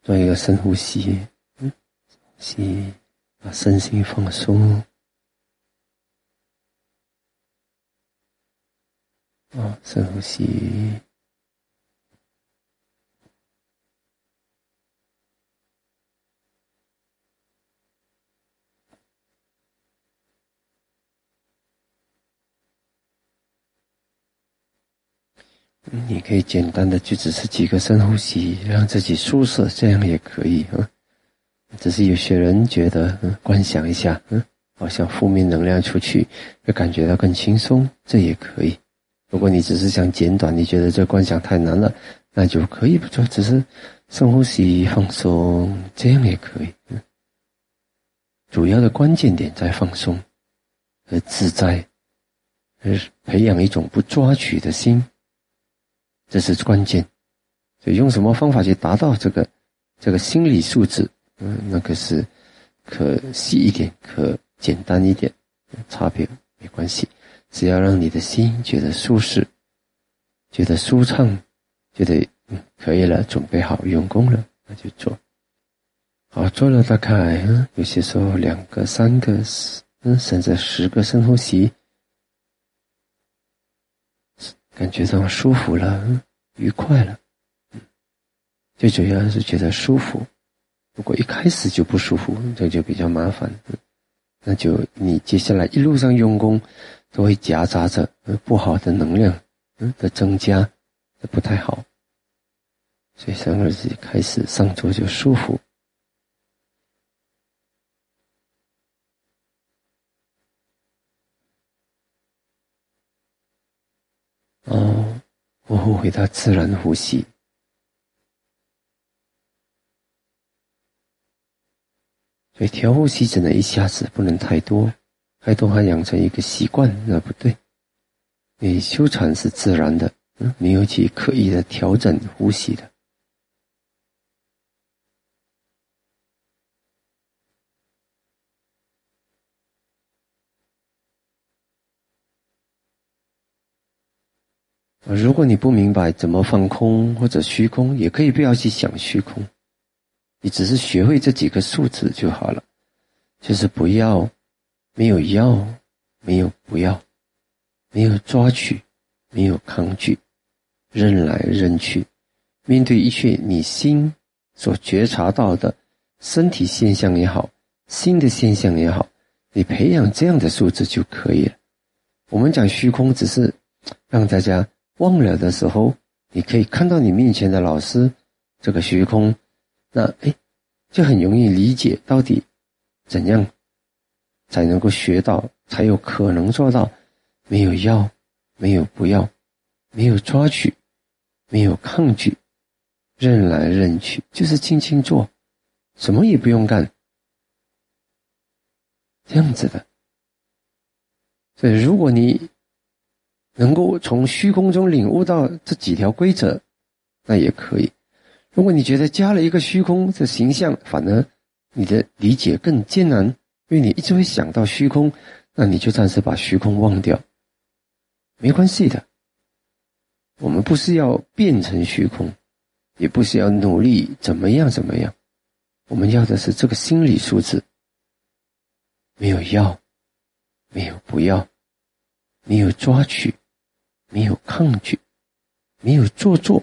做一个深呼吸，吸，把身心放松。深呼吸。你可以简单的就只是几个深呼吸，让自己舒适，这样也可以只是有些人觉得观想一下好像负面能量出去会感觉到更轻松，这也可以。如果你只是想简短，你觉得这观想太难了，那就可以不做，只是深呼吸放松，这样也可以主要的关键点在放松和自在，而培养一种不抓取的心，这是关键。所以用什么方法去达到这个心理素质那个是可细一点，可简单一点，差别没关系，只要让你的心觉得舒适，觉得舒畅，觉得可以了，准备好用功了，那就做。好，做了大概有些时候2个、3个甚至10个深呼吸，感觉到舒服了，愉快了。最主要是觉得舒服。如果一开始就不舒服，这就比较麻烦那就你接下来一路上用功都会夹杂着不好的能量的增加，这不太好。所以3个字开始上座就舒服。过后回到自然呼吸。所以调呼吸只能一下子，不能太多，太多还养成一个习惯，那不对。你修禅是自然的，没有去刻意的调整呼吸的。如果你不明白怎么放空或者虚空，也可以不要去想虚空，你只是学会这几个数字就好了，就是不要，没有要，没有不要，没有抓取，没有抗拒，任来任去。面对一切你心所觉察到的身体现象也好，心的现象也好，你培养这样的素质就可以了。我们讲虚空只是让大家忘了的时候，你可以看到你面前的老师这个虚空，那就很容易理解到底怎样才能够学到，才有可能做到没有要，没有不要，没有抓取，没有抗拒，任来任去，就是轻轻做，什么也不用干，这样子的。所以如果你能够从虚空中领悟到这几条规则，那也可以。如果你觉得加了一个虚空的形象，反而你的理解更艰难，因为你一直会想到虚空，那你就暂时把虚空忘掉，没关系的。我们不是要变成虚空，也不是要努力怎么样，我们要的是这个心理素质，没有要，没有不要，没有抓取，没有抗拒，没有做作，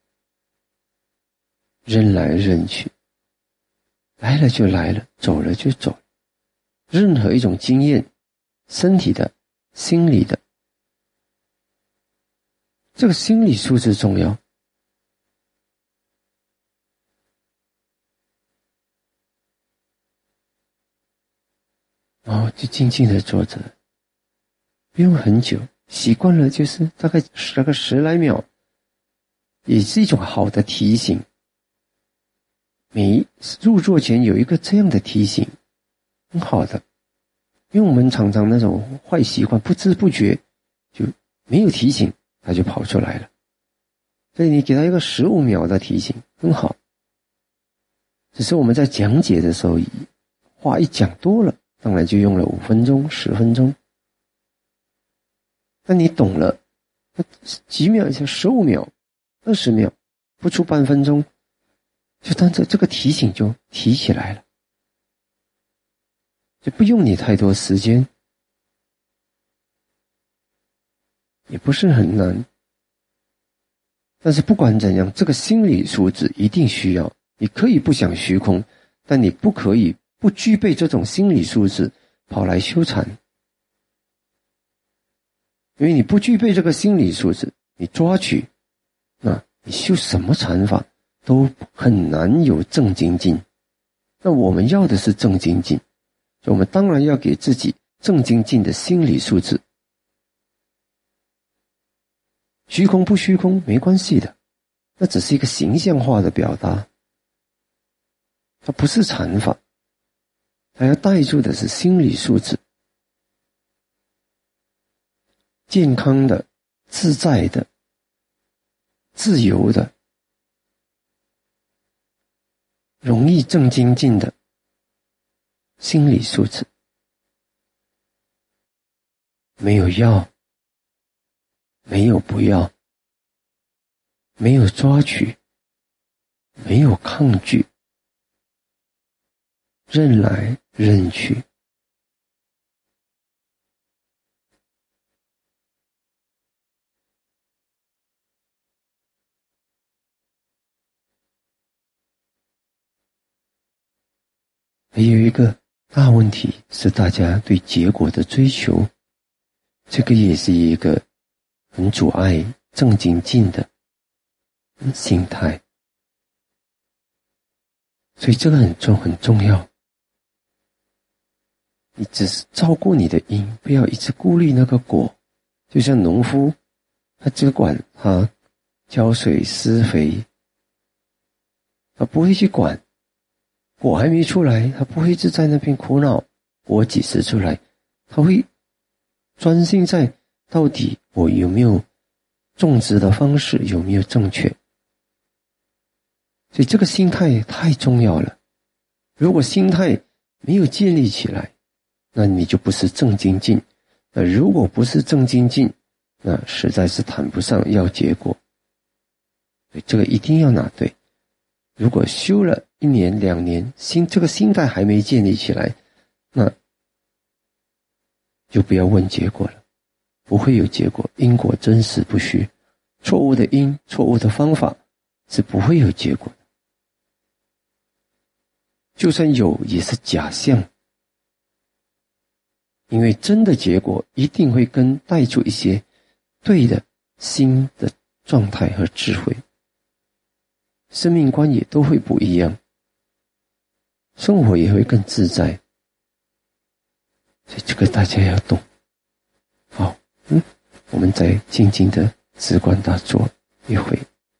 任来任去，来了就来了，走了就走了。任何一种经验，身体的、心理的，这个心理素质重要。就静静的坐着，不用很久，习惯了就是大概10来秒，也是一种好的提醒。每入座前有一个这样的提醒，很好的。因为我们常常那种坏习惯，不知不觉就没有提醒，它就跑出来了。所以你给他一个15秒的提醒，很好。只是我们在讲解的时候，话一讲多了，当然就用了5分钟、10分钟。那你懂了，几秒，15秒、20秒，不出半分钟， 就当这个提醒就提起来了，就不用你太多时间，也不是很难。但是不管怎样，这个心理素质一定需要。你可以不想虚空，但你不可以不具备这种心理素质跑来修禅。因为你不具备这个心理素质，你抓取，那你修什么禅法都很难有正精进。那我们要的是正精进，所以我们当然要给自己正精进的心理素质。虚空不虚空没关系的，那只是一个形象化的表达，它不是禅法，它要带出的是心理素质，健康的、自在的、自由的、容易正精进的心理素质。没有要，没有不要，没有抓取，没有抗拒，任来任去。还有一个大问题是大家对结果的追求，这个也是一个很阻碍正精进的心态，所以这个很重要。你只是照顾你的因，不要一直顾虑那个果。就像农夫，他只管他浇水施肥，他不会去管果还没出来，他不会一直在那边苦恼果几时出来，他会专心在到底我有没有种植的方式有没有正确。所以这个心态太重要了，如果心态没有建立起来，那你就不是正精进，那如果不是正精进，那实在是谈不上要结果。所以这个一定要拿对。如果修了1年2年，这个心态还没建立起来，那就不要问结果了，不会有结果。因果真实不虚，错误的因，错误的方法是不会有结果的。就算有，也是假象，因为真的结果一定会带出一些对的新的状态和智慧，生命观也都会不一样，生活也会更自在。所以这个大家要懂。好，我们再静静的止观打坐一会，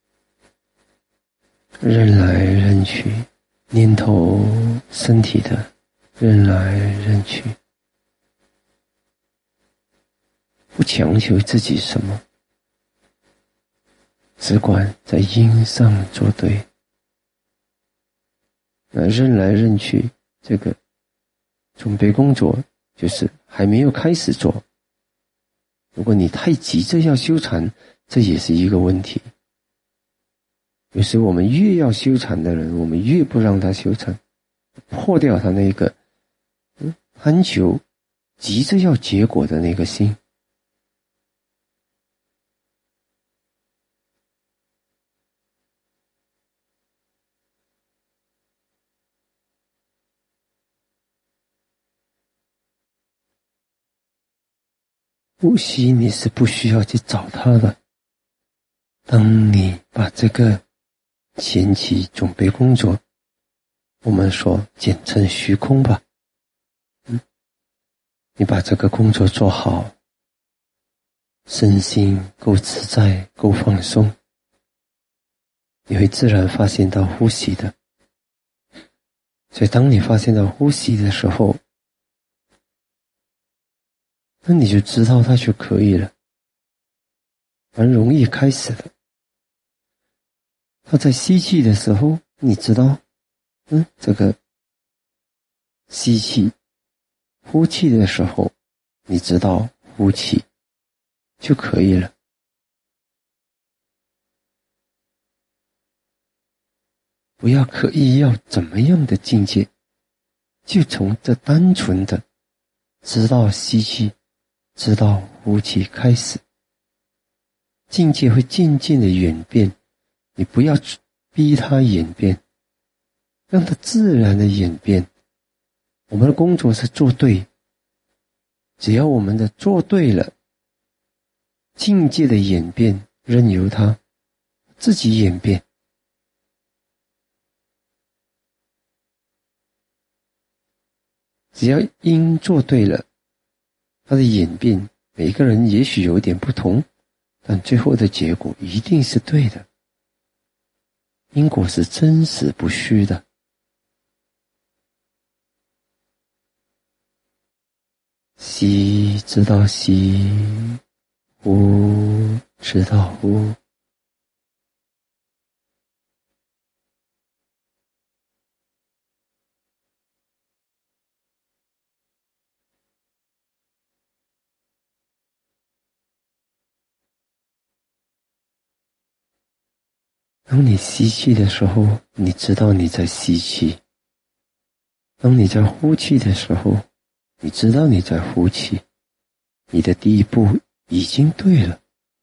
任来任去，念头身体的任来任去，不强求自己什么，只管在因上做对。那任来任去，这个准备工作就是还没有开始做。如果你太急着要修禅，这也是一个问题。有时我们越要修禅的人，我们越不让他修禅，破掉他那个贪求急着要结果的那个心。呼吸你是不需要去找它的，当你把这个前期准备工作，我们说简称虚空吧，你把这个工作做好，身心够自在够放松，你会自然发现到呼吸的。所以当你发现到呼吸的时候，那你就知道它就可以了，蛮容易开始的。他在吸气的时候，你知道这个吸气，呼气的时候你知道呼气就可以了。 不要刻意要怎么样的境界，就从这单纯的直到吸气，直到呼气开始，境界会渐渐的演变，你不要逼它演变，让它自然的演变。我们的工作是做对，只要我们的做对了，境界的演变任由它自己演变。只要因做对了，它的演变每个人也许有点不同，但最后的结果一定是对的。因果是真实不虚的。吸知道吸，呼知道呼。当你吸气的时候，你知道你在吸气；当你在呼气的时候，你知道你在呼气。你的第一步已经对了，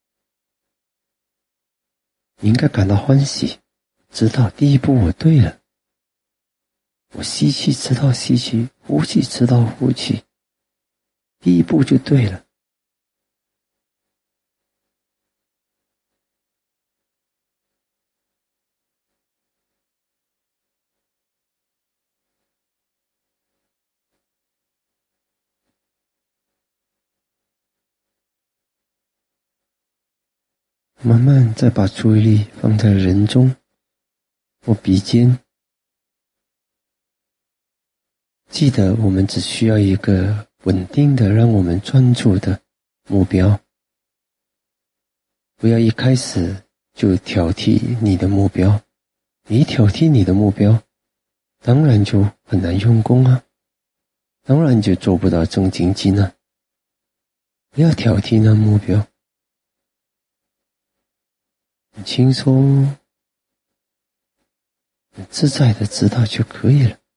你应该感到欢喜，知道第一步我对了。我吸气知道吸气，呼气知道呼气，第一步就对了。慢慢再把注意力放在人中或鼻尖，记得我们只需要一个稳定的让我们专注的目标，不要一开始就挑剔你的目标。你一挑剔你的目标，当然就很难用功啊，当然就做不到正精进啊。不要挑剔那目标，很轻松很自在的知道就可以了。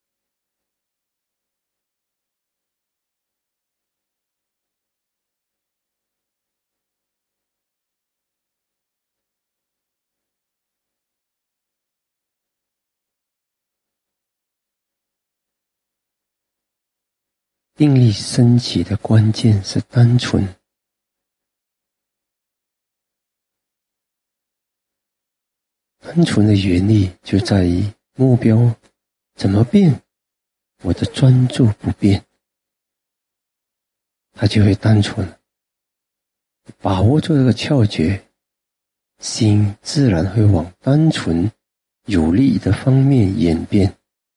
定力升起的关键是单纯。单纯的原理就在于目标怎么变，我的专注不变，它就会单纯。把握住这个窍诀，心自然会往单纯有利的方面演变。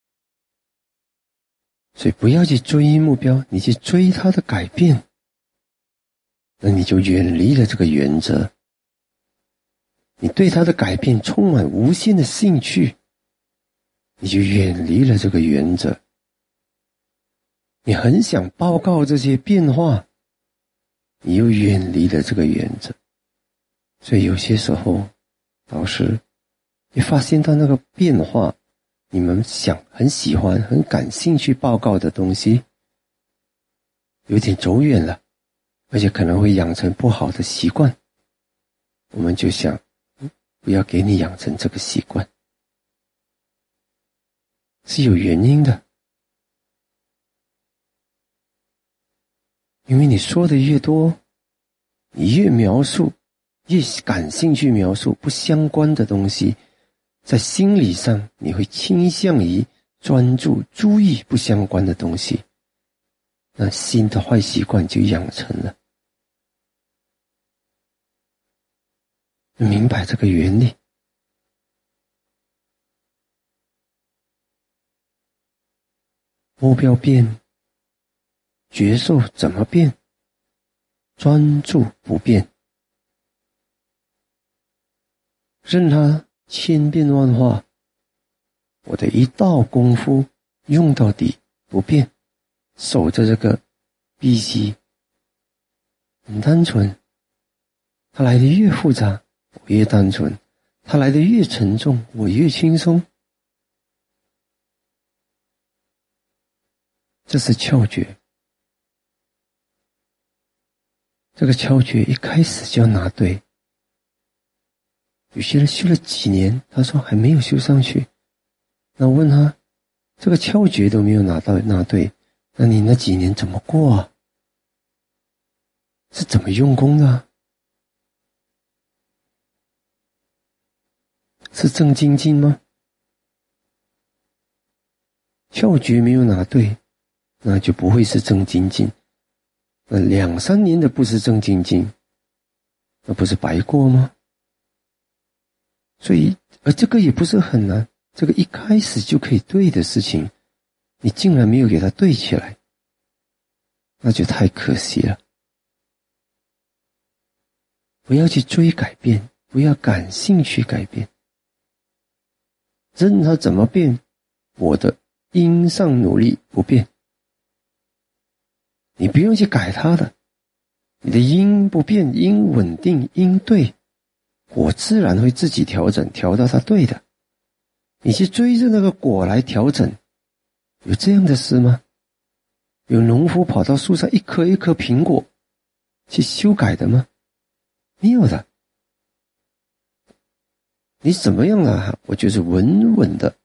所以不要去追目标，你去追它的改变，那你就远离了这个原则。你对它的改变充满无限的兴趣，你就远离了这个原则。你很想报告这些变化，你又远离了这个原则。所以有些时候老师一发现到那个变化，你们很喜欢很感兴趣报告的东西有点走远了，而且可能会养成不好的习惯，我们就想不要给你养成这个习惯，是有原因的。因为你说的越多，你越描述，越感兴趣描述不相关的东西，在心理上你会倾向于专注注意不相关的东西，那新的坏习惯就养成了。明白这个原理，目标变，觉受怎么变，专注不变，任它千变万化，我的一道功夫用到底不变，守着这个闭息，很单纯。它来得越复杂，我越单纯；它来得越沉重，我越轻松。 这是窍诀。这个窍诀一开始就要拿对。有些人修了几年，他说还没有修上去，那我问他，这个窍诀都没有拿对，那你那几年怎么过啊？是怎么用功的啊？是正精进吗？窍诀没有拿对，那就不会是正精进。那2、3年的不是正精进，那不是白过吗？所以，而这个也不是很难，这个一开始就可以对的事情，你竟然没有给它对起来，那就太可惜了。不要去追改变，不要感兴趣改变，任它怎么变，我的因上努力不变。你不用去改它的，你的因不变，因稳定，因对，果自然会自己调整，调到它对的。你去追着那个果来调整，有这样的事吗？有农夫跑到树上一颗一颗苹果去修改的吗？没有的。你怎么样啊？我就是稳稳的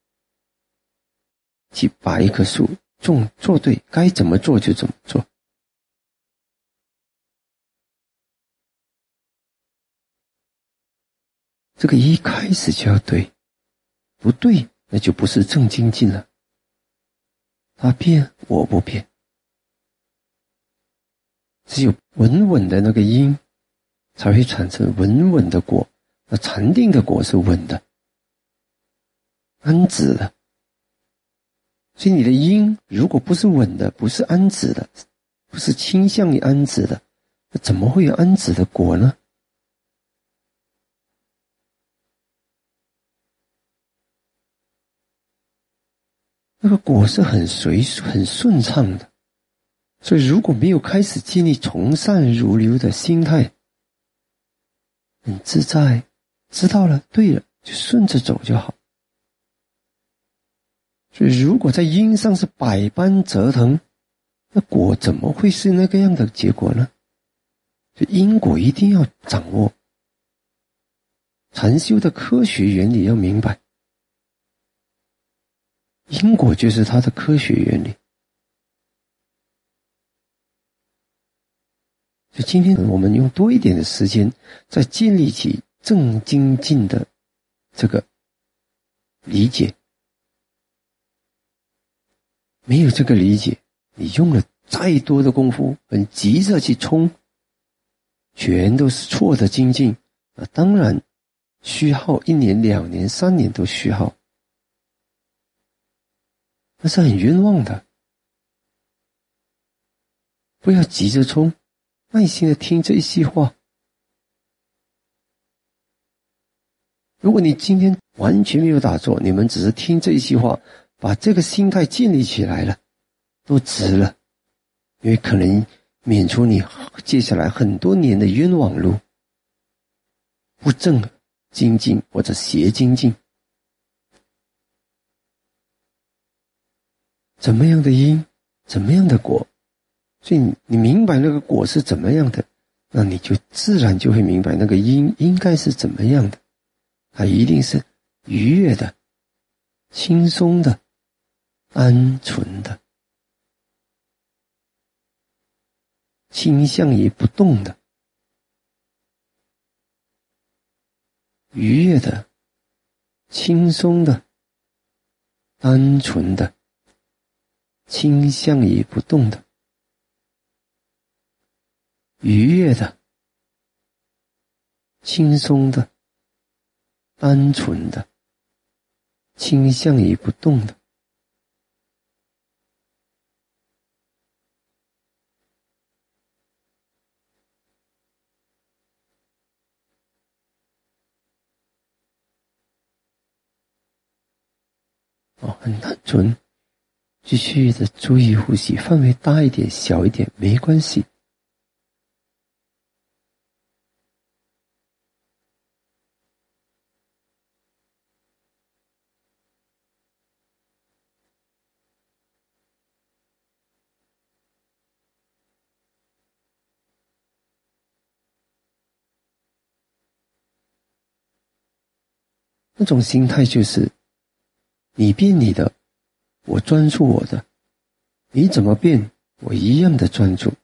去把一棵树做对，该怎么做就怎么做。这个一开始就要对，不对那就不是正精进了。他变我不变，只有稳稳的那个因才会产生稳稳的果，那禅定的果是稳的，安止的。所以你的因如果不是稳的，不是安止的，不是倾向于安止的，那怎么会有安止的果呢？那个果是很顺畅的。所以如果没有开始建立从善如流的心态，很自在，知道了对了就顺着走就好。所以如果在因上是百般折腾，那果怎么会是那个样的结果呢？所以因果一定要掌握，禅修的科学原理要明白，因果就是它的科学原理。所以今天我们用多一点的时间，再建立起正精进的这个理解。没有这个理解，你用了再多的功夫，很急着去冲，全都是错的精进，当然虚耗1年、2年、3年都虚耗，那是很冤枉的。不要急着冲，耐心的听这一席话。如果你今天完全没有打坐，你们只是听这一席话，把这个心态建立起来了，都值了，因为可能免除你接下来很多年的冤枉路，不正精进或者邪精进。怎么样的因，怎么样的果，所以你明白那个果是怎么样的，那你就自然就会明白那个因应该是怎么样的，它一定是愉悦的、轻松的、单纯的，倾向于不动的，愉悦的、轻松的、单纯的，倾向于不动的，愉悦的、轻松的、单纯的，倾向于不动的。很单纯，继续的注意呼吸，范围大一点、小一点没关系。 那种心态就是你变你的，我专注我的，你怎么变我一样的专注。